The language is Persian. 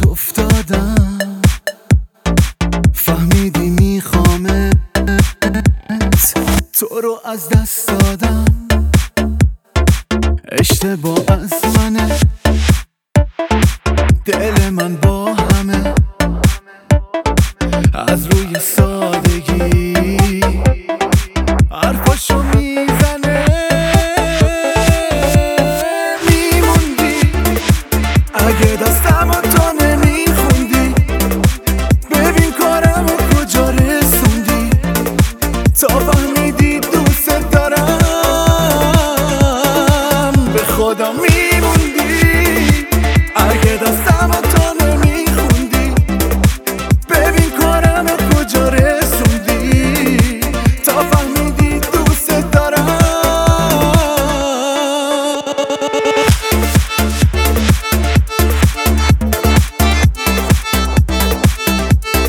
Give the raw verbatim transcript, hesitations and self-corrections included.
راهت افتادم، فهمیدی میخوامت، تو رو از دست دادم. اشتباه از منه، دل من با همه از روی سال